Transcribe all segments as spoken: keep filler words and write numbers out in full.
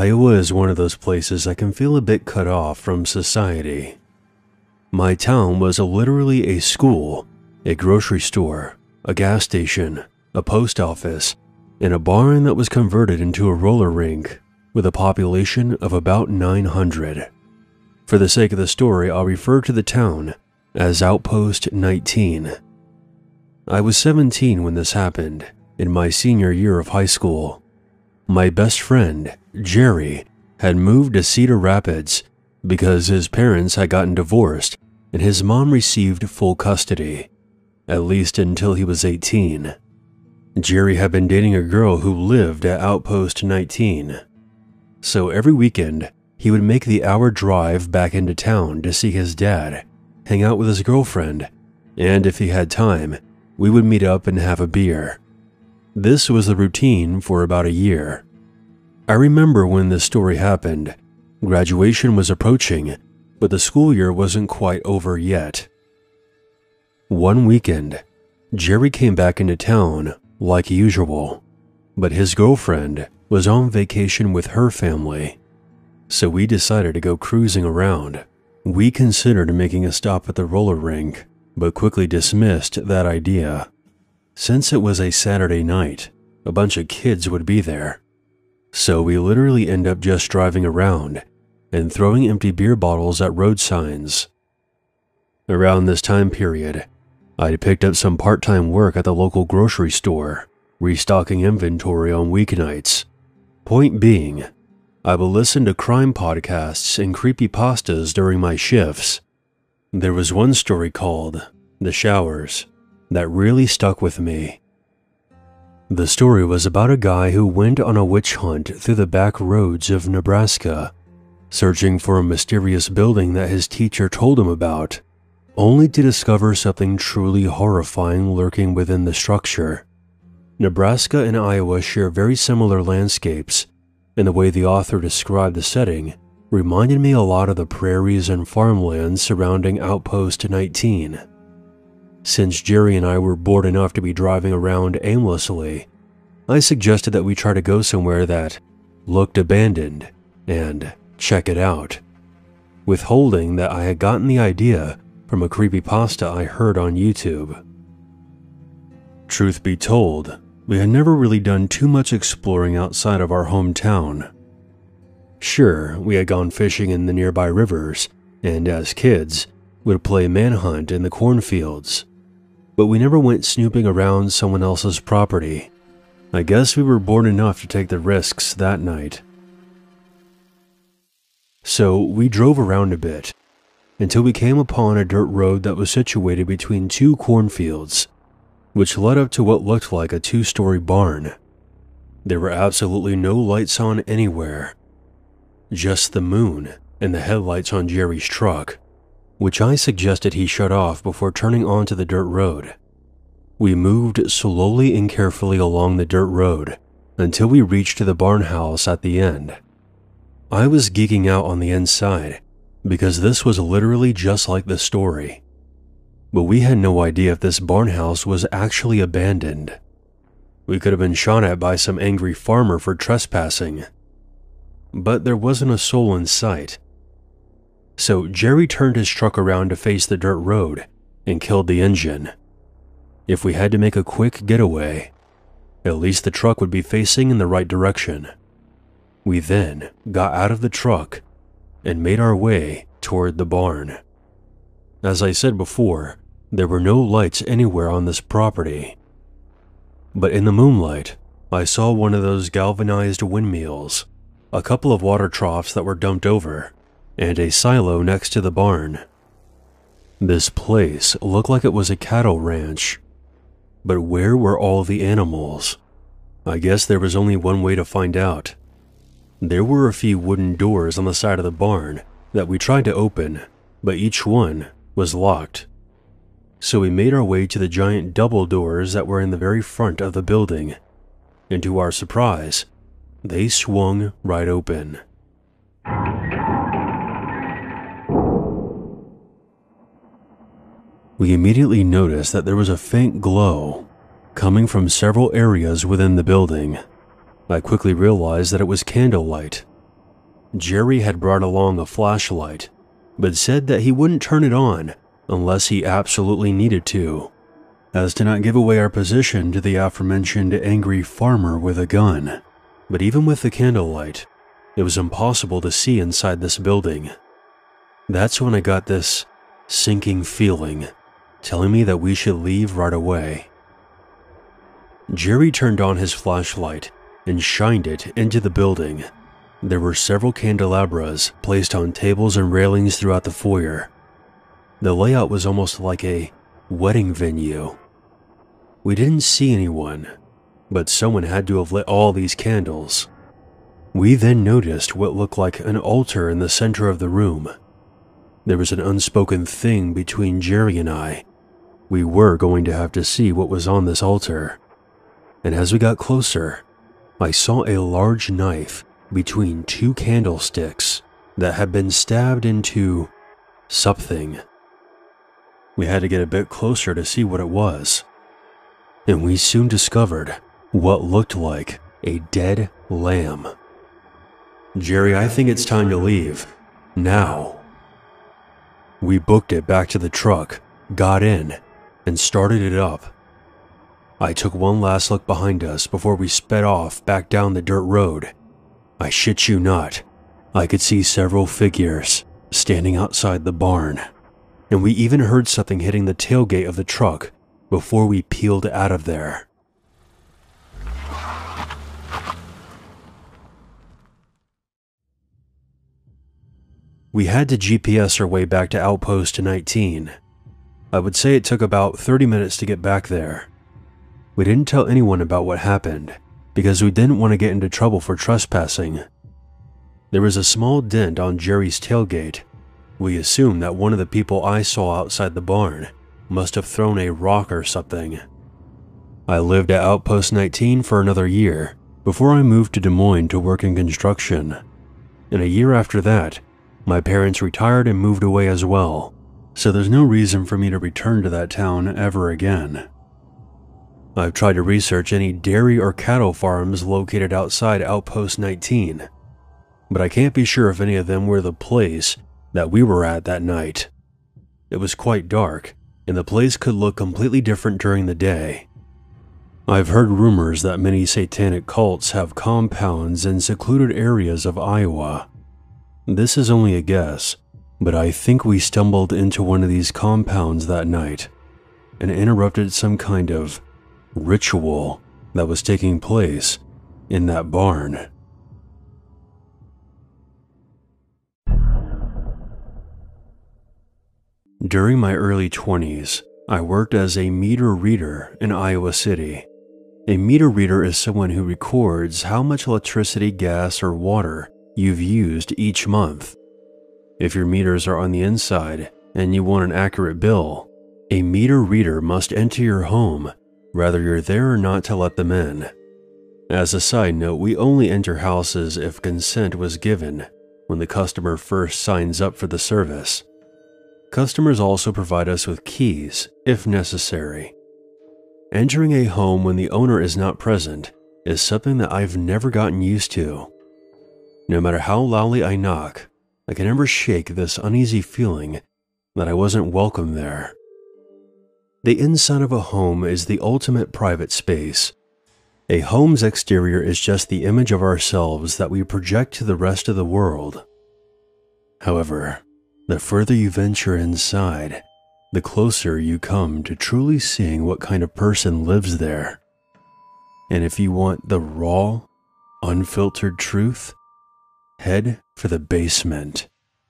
Iowa is one of those places that can feel a bit cut off from society. My town was literally a school, a grocery store, a gas station, a post office, and a barn that was converted into a roller rink with a population of about nine hundred. For the sake of the story, I'll refer to the town as Outpost nineteen. I was seventeen when this happened, in my senior year of high school. My best friend, Jerry, had moved to Cedar Rapids because his parents had gotten divorced and his mom received full custody, at least until he was eighteen. Jerry had been dating a girl who lived at Outpost nineteen, so every weekend he would make the hour drive back into town to see his dad, hang out with his girlfriend, and if he had time, we would meet up and have a beer. This was the routine for about a year. I remember when this story happened, graduation was approaching, but the school year wasn't quite over yet. One weekend, Jerry came back into town like usual, but his girlfriend was on vacation with her family, so we decided to go cruising around. We considered making a stop at the roller rink, but quickly dismissed that idea. Since it was a Saturday night, a bunch of kids would be there, so we literally end up just driving around and throwing empty beer bottles at road signs. Around this time period, I'd picked up some part-time work at the local grocery store, restocking inventory on weeknights. Point being, I would listen to crime podcasts and creepypastas during my shifts. There was one story called The Showers that really stuck with me. The story was about a guy who went on a witch hunt through the back roads of Nebraska, searching for a mysterious building that his teacher told him about, only to discover something truly horrifying lurking within the structure. Nebraska and Iowa share very similar landscapes, and the way the author described the setting reminded me a lot of the prairies and farmlands surrounding Outpost nineteen. Since Jerry and I were bored enough to be driving around aimlessly, I suggested that we try to go somewhere that looked abandoned and check it out, withholding that I had gotten the idea from a creepypasta I heard on YouTube. Truth be told, we had never really done too much exploring outside of our hometown. Sure, we had gone fishing in the nearby rivers, and as kids, would play manhunt in the cornfields, but we never went snooping around someone else's property. I guess we were bored enough to take the risks that night. So we drove around a bit, until we came upon a dirt road that was situated between two cornfields, which led up to what looked like a two-story barn. There were absolutely no lights on anywhere, just the moon and the headlights on Jerry's truck, which I suggested he shut off before turning onto the dirt road. We moved slowly and carefully along the dirt road until we reached the barn house at the end. I was geeking out on the inside because this was literally just like the story, but we had no idea if this barn house was actually abandoned. We could have been shot at by some angry farmer for trespassing, but there wasn't a soul in sight. So Jerry turned his truck around to face the dirt road and killed the engine. If we had to make a quick getaway, at least the truck would be facing in the right direction. We then got out of the truck and made our way toward the barn. As I said before, there were no lights anywhere on this property, but in the moonlight, I saw one of those galvanized windmills, a couple of water troughs that were dumped over, and a silo next to the barn. This place looked like it was a cattle ranch, but where were all the animals? I guess there was only one way to find out. There were a few wooden doors on the side of the barn that we tried to open, but each one was locked. So we made our way to the giant double doors that were in the very front of the building, and to our surprise, they swung right open. We immediately noticed that there was a faint glow coming from several areas within the building. I quickly realized that it was candlelight, Jerry had brought along a flashlight, but said that he wouldn't turn it on unless he absolutely needed to, as to not give away our position to the aforementioned angry farmer with a gun. But even with the candlelight, it was impossible to see inside this building. That's when I got this sinking feeling, telling me that we should leave right away. Jerry turned on his flashlight and shined it into the building. There were several candelabras placed on tables and railings throughout the foyer. The layout was almost like a wedding venue. We didn't see anyone, but someone had to have lit all these candles. We then noticed what looked like an altar in the center of the room. There was an unspoken thing between Jerry and I. We were going to have to see what was on this altar. And as we got closer, I saw a large knife between two candlesticks that had been stabbed into something. We had to get a bit closer to see what it was, and we soon discovered what looked like a dead lamb. Jerry, I think it's time to leave. Now. We booked it back to the truck, got in, and started it up. I took one last look behind us before we sped off back down the dirt road. I shit you not, I could see several figures standing outside the barn, and we even heard something hitting the tailgate of the truck before we peeled out of there. We had to G P S our way back to Outpost nineteen. I would say it took about thirty minutes to get back there. We didn't tell anyone about what happened because we didn't want to get into trouble for trespassing. There was a small dent on Jerry's tailgate. We assumed that one of the people I saw outside the barn must have thrown a rock or something. I lived at Outpost nineteen for another year before I moved to Des Moines to work in construction. And a year after that, my parents retired and moved away as well, so there's no reason for me to return to that town ever again. I've tried to research any dairy or cattle farms located outside Outpost nineteen, but I can't be sure if any of them were the place that we were at that night. It was quite dark, and the place could look completely different during the day. I've heard rumors that many satanic cults have compounds in secluded areas of Iowa. This is only a guess, but I think we stumbled into one of these compounds that night and interrupted some kind of ritual that was taking place in that barn. During my early twenties, I worked as a meter reader in Iowa City. A meter reader is someone who records how much electricity, gas, or water you've used each month. If your meters are on the inside and you want an accurate bill, a meter reader must enter your home, whether you're there or not, to let them in. As a side note, we only enter houses if consent was given when the customer first signs up for the service. Customers also provide us with keys if necessary. Entering a home when the owner is not present is something that I've never gotten used to. No matter how loudly I knock, I can never shake this uneasy feeling that I wasn't welcome there. The inside of a home is the ultimate private space. A home's exterior is just the image of ourselves that we project to the rest of the world. However, the further you venture inside, the closer you come to truly seeing what kind of person lives there. And if you want the raw, unfiltered truth, head for the basement.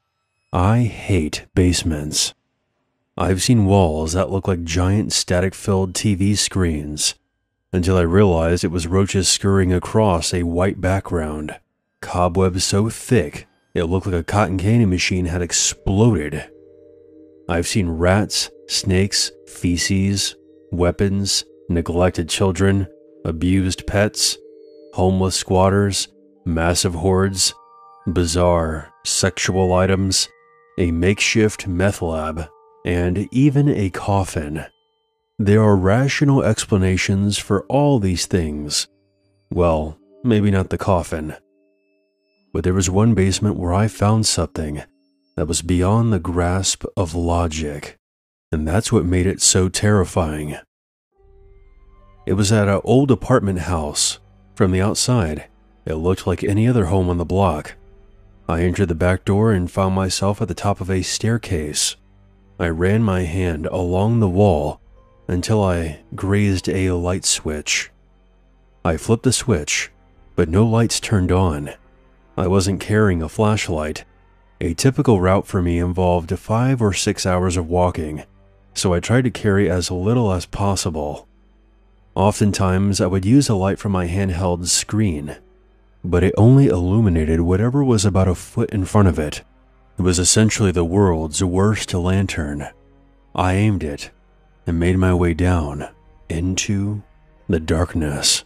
I hate basements. I've seen walls that look like giant static-filled T V screens, until I realized it was roaches scurrying across a white background, cobwebs so thick it looked like a cotton candy machine had exploded. I've seen rats, snakes, feces, weapons, neglected children, abused pets, homeless squatters, massive hordes, bizarre sexual items, a makeshift meth lab, and even a coffin. There are rational explanations for all these things. Well, maybe not the coffin. But there was one basement where I found something that was beyond the grasp of logic, and that's what made it so terrifying. It was at an old apartment house. From the outside, it looked like any other home on the block. I entered the back door and found myself at the top of a staircase. I ran my hand along the wall until I grazed a light switch. I flipped the switch, but no lights turned on. I wasn't carrying a flashlight. A typical route for me involved five or six hours of walking, so I tried to carry as little as possible. Oftentimes, I would use a light from my handheld screen, but it only illuminated whatever was about a foot in front of it. It was essentially the world's worst lantern. I aimed it and made my way down into the darkness.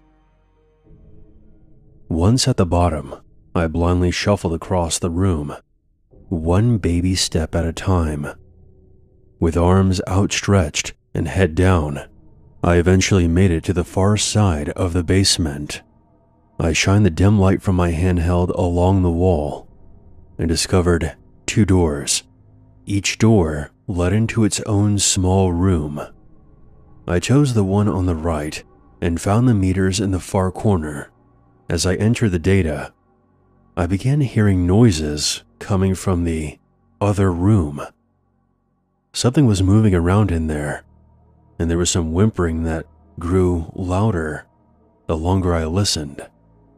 Once at the bottom, I blindly shuffled across the room, one baby step at a time. With arms outstretched and head down, I eventually made it to the far side of the basement. I shined the dim light from my handheld along the wall and discovered two doors. Each door led into its own small room. I chose the one on the right and found the meters in the far corner. As I entered the data, I began hearing noises coming from the other room. Something was moving around in there, and there was some whimpering that grew louder the longer I listened.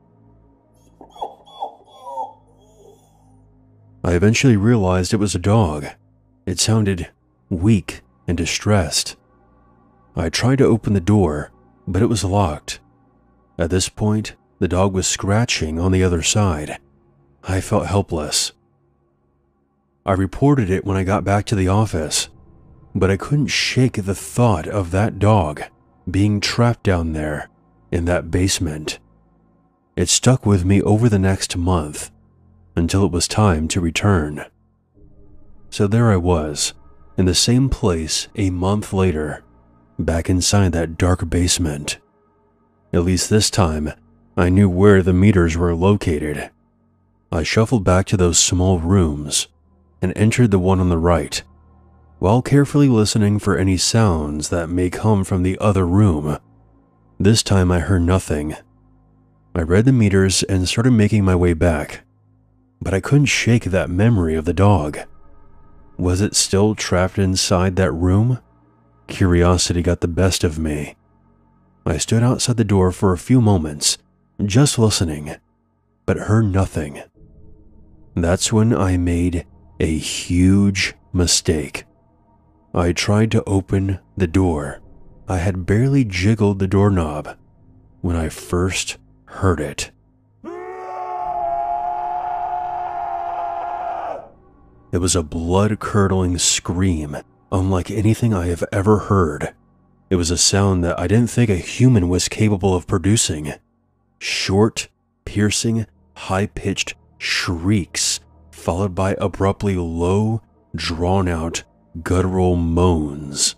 I eventually realized it was a dog. It sounded weak and distressed. I tried to open the door, but it was locked. At this point, the dog was scratching on the other side. I felt helpless. I reported it when I got back to the office, but I couldn't shake the thought of that dog being trapped down there in that basement. It stuck with me over the next month until it was time to return. So there I was, in the same place a month later, back inside that dark basement. At least this time, I knew where the meters were located. I shuffled back to those small rooms and entered the one on the right, while carefully listening for any sounds that may come from the other room. This time I heard nothing. I read the meters and started making my way back, but I couldn't shake that memory of the dog. Was it still trapped inside that room? Curiosity got the best of me. I stood outside the door for a few moments, just listening, but heard nothing. That's when I made a huge mistake. I tried to open the door. I had barely jiggled the doorknob when I first heard it. It was a blood-curdling scream, unlike anything I have ever heard. It was a sound that I didn't think a human was capable of producing. Short, piercing, high-pitched shrieks, followed by abruptly low, drawn-out, guttural moans.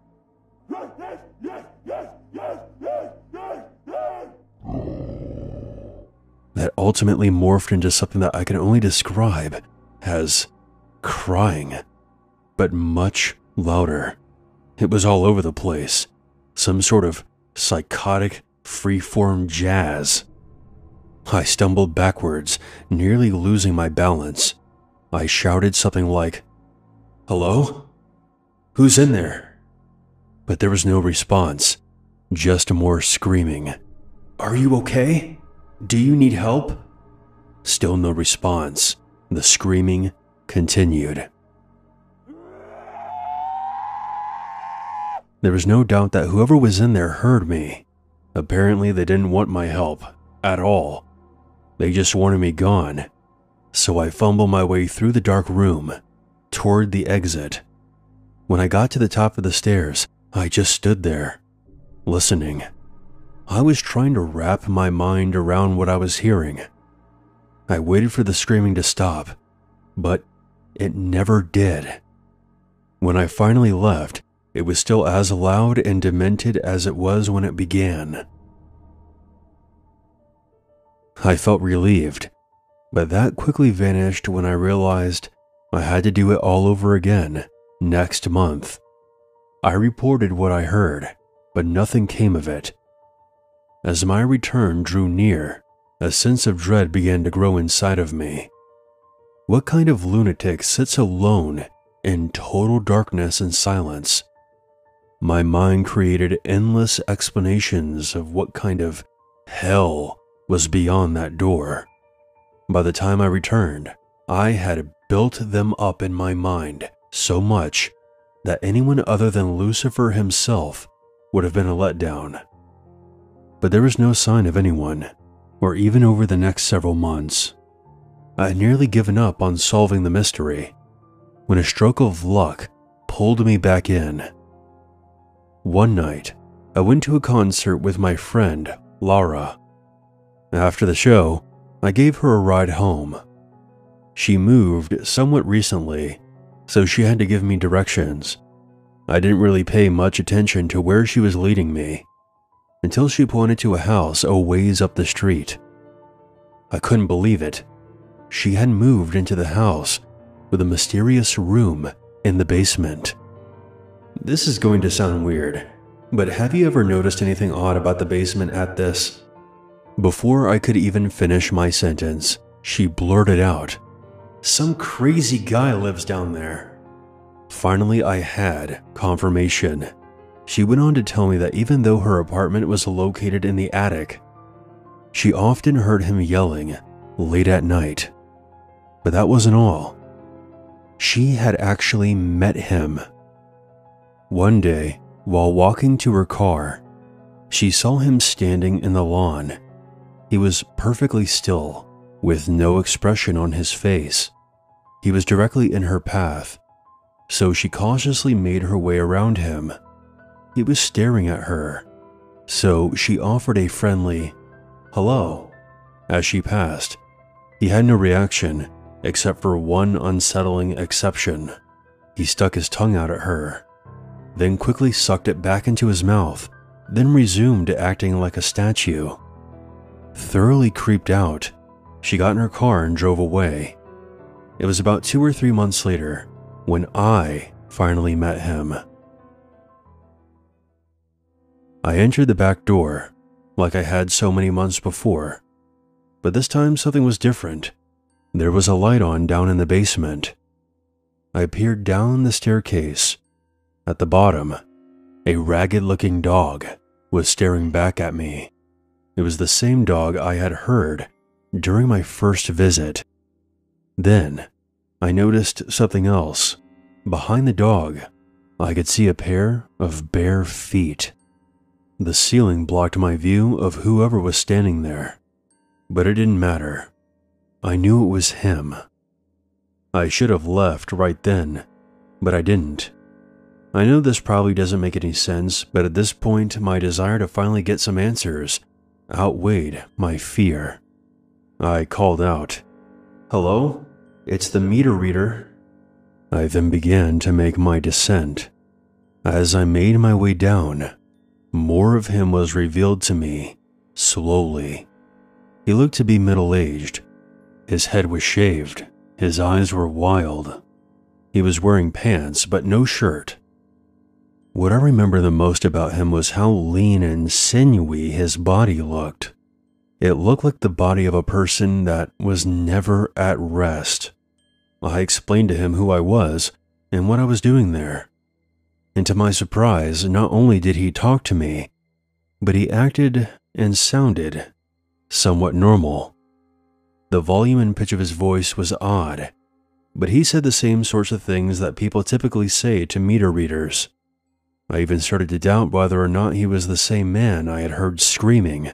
That ultimately morphed into something that I can only describe as crying, but much louder. It was all over the place, some sort of psychotic, free-form jazz. I stumbled backwards, nearly losing my balance. I shouted something like, "Hello? Who's in there?" But there was no response, just more screaming. "Are you okay? Do you need help?" Still no response. The screaming continued. There was no doubt that whoever was in there heard me. Apparently they didn't want my help at all. They just wanted me gone. So I fumbled my way through the dark room toward the exit. When I got to the top of the stairs, I just stood there, listening. I was trying to wrap my mind around what I was hearing. I waited for the screaming to stop, but it never did. When I finally left, it was still as loud and demented as it was when it began. I felt relieved. but that quickly vanished when I realized I had to do it all over again next month. I reported what I heard, but nothing came of it. As my return drew near, a sense of dread began to grow inside of me. What kind of lunatic sits alone in total darkness and silence? My mind created endless explanations of what kind of hell was beyond that door. By the time I returned, I had built them up in my mind so much that anyone other than Lucifer himself would have been a letdown. But there was no sign of anyone, or even over the next several months. I had nearly given up on solving the mystery when a stroke of luck pulled me back in. One night, I went to a concert with my friend, Laura. After the show, I gave her a ride home. She moved somewhat recently, so she had to give me directions. I didn't really pay much attention to where she was leading me, until she pointed to a house a ways up the street. I couldn't believe it. She had moved into the house with a mysterious room in the basement. This is going to sound weird, but have you ever noticed anything odd about the basement at this? Before I could even finish my sentence, she blurted out, "Some crazy guy lives down there." Finally, I had confirmation. She went on to tell me that even though her apartment was located in the attic, she often heard him yelling late at night. But that wasn't all. She had actually met him. One day, while walking to her car, she saw him standing in the lawn. He was perfectly still, with no expression on his face. He was directly in her path, so she cautiously made her way around him. He was staring at her, so she offered a friendly "hello" as she passed. He had no reaction, except for one unsettling exception. He stuck his tongue out at her, then quickly sucked it back into his mouth, then resumed acting like a statue. Thoroughly creeped out, she got in her car and drove away. It was about two or three months later when I finally met him. I entered the back door, like I had so many months before, but this time something was different. There was a light on down in the basement. I peered down the staircase. At the bottom, a ragged-looking dog was staring back at me. It was the same dog I had heard during my first visit. Then, I noticed something else. Behind the dog, I could see a pair of bare feet. The ceiling blocked my view of whoever was standing there, but it didn't matter. I knew it was him. I should have left right then, but I didn't. I know this probably doesn't make any sense, but at this point, my desire to finally get some answers outweighed my fear. I called out, "Hello? It's the meter reader." I then began to make my descent. As I made my way down, more of him was revealed to me, slowly. He looked to be middle-aged. His head was shaved. His eyes were wild. He was wearing pants, but no shirt. What I remember the most about him was how lean and sinewy his body looked. It looked like the body of a person that was never at rest. I explained to him who I was and what I was doing there. And to my surprise, not only did he talk to me, but he acted and sounded somewhat normal. The volume and pitch of his voice was odd, but he said the same sorts of things that people typically say to meter readers. I even started to doubt whether or not he was the same man I had heard screaming.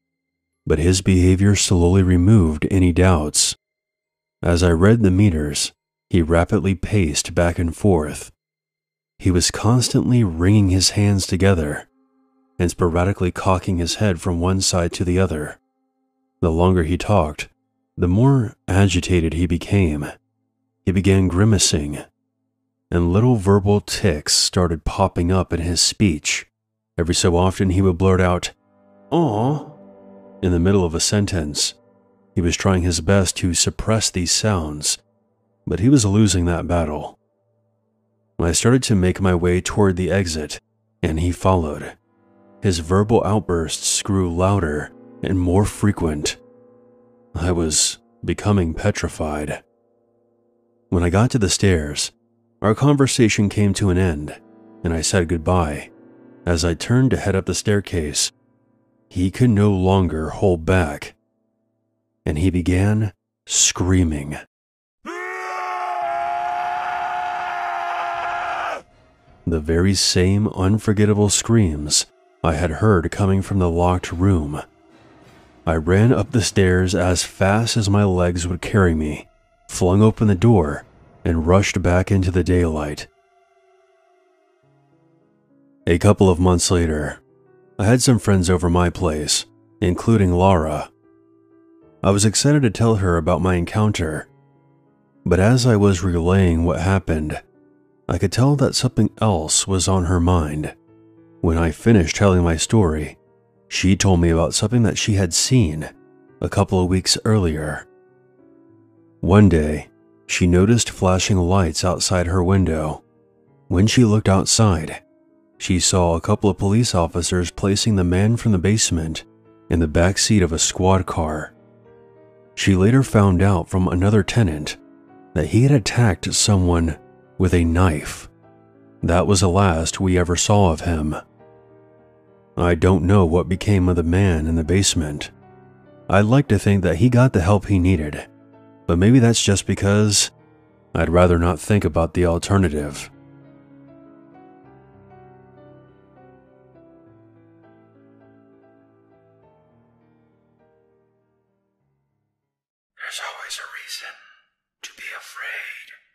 But his behavior slowly removed any doubts. As I read the meters, he rapidly paced back and forth. He was constantly wringing his hands together and sporadically cocking his head from one side to the other. The longer he talked, the more agitated he became. He began grimacing, and little verbal tics started popping up in his speech. Every so often he would blurt out, "Aw," in the middle of a sentence. He was trying his best to suppress these sounds, but he was losing that battle. I started to make my way toward the exit, and he followed. His verbal outbursts grew louder and more frequent. I was becoming petrified. When I got to the stairs, our conversation came to an end, and I said goodbye. As I turned to head up the staircase, he could no longer hold back, and he began screaming. The very same unforgettable screams I had heard coming from the locked room. I ran up the stairs as fast as my legs would carry me, flung open the door, and rushed back into the daylight. A couple of months later, I had some friends over my place, including Laura. I was excited to tell her about my encounter, but as I was relaying what happened, I could tell that something else was on her mind. When I finished telling my story, she told me about something that she had seen a couple of weeks earlier. One day, she noticed flashing lights outside her window. When she looked outside, she saw a couple of police officers placing the man from the basement in the back seat of a squad car. She later found out from another tenant that he had attacked someone with a knife. That was the last we ever saw of him. I don't know what became of the man in the basement. I'd like to think that he got the help he needed, but maybe that's just because I'd rather not think about the alternative. There's always a reason to be afraid.